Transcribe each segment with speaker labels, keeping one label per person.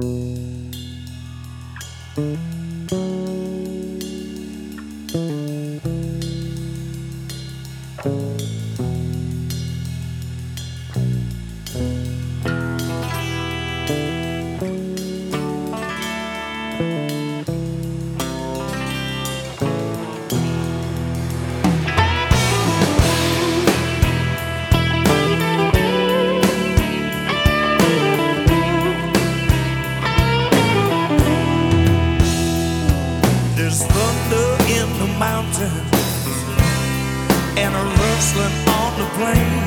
Speaker 1: There's thunder in the mountains and a rustling on the plain.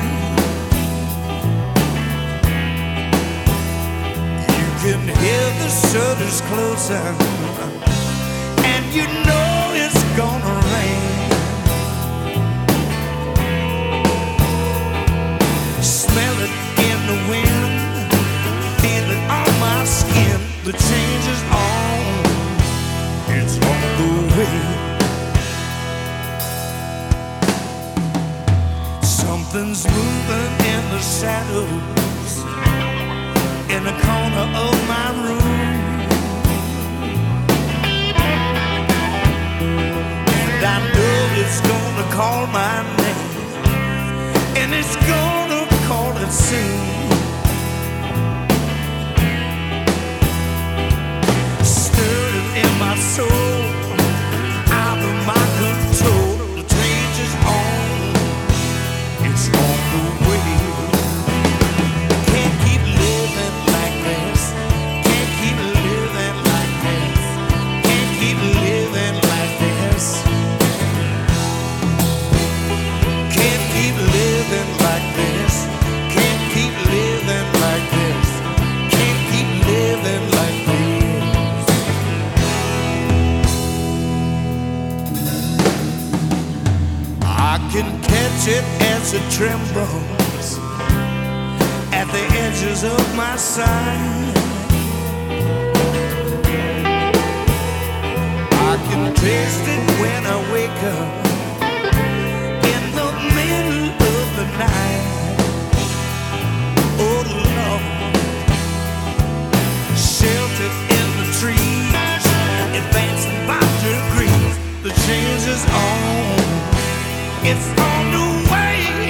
Speaker 1: You can hear the shutters closing, and you know it's gonna rain. Smell it in the wind, feel it on my skin. The change is on, it's on the way. Something's moving in the shadows in the corner of my room, and I know it's gonna call my name, and it's gonna call it soon. Stirring in my soul, out of my control. The change is on, it's on the way. Can't keep living like this. Can't keep living like this. Can't keep living like this. Can't keep living like this. Can't keep living like this. Can't keep living like this. I can catch it as it trembles at the edges of my side. I can taste it when I wake up in the middle of the night. Oh Lord, sheltered in the trees, advancing by degrees. The change is on, it's on the way.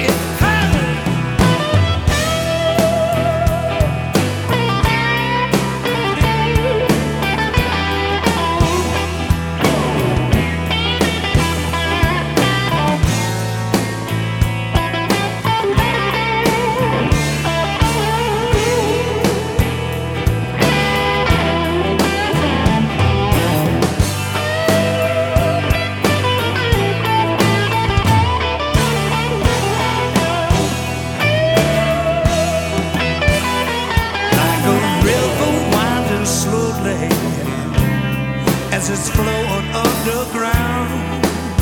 Speaker 1: As it's flowing underground,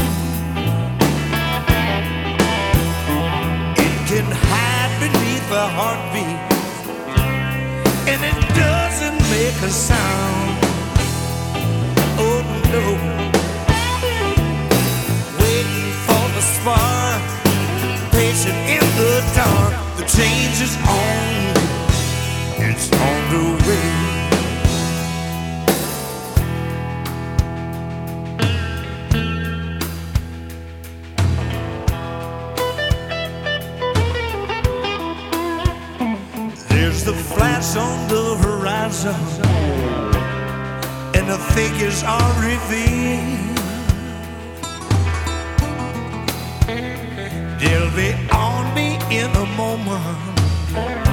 Speaker 1: it can hide beneath a heartbeat, and it doesn't make a sound. Oh no, waiting for the spark, patient in the dark. The change is on, it's on the way. There's the flash on the horizon, and the figures are revealed. They'll be on me in a moment,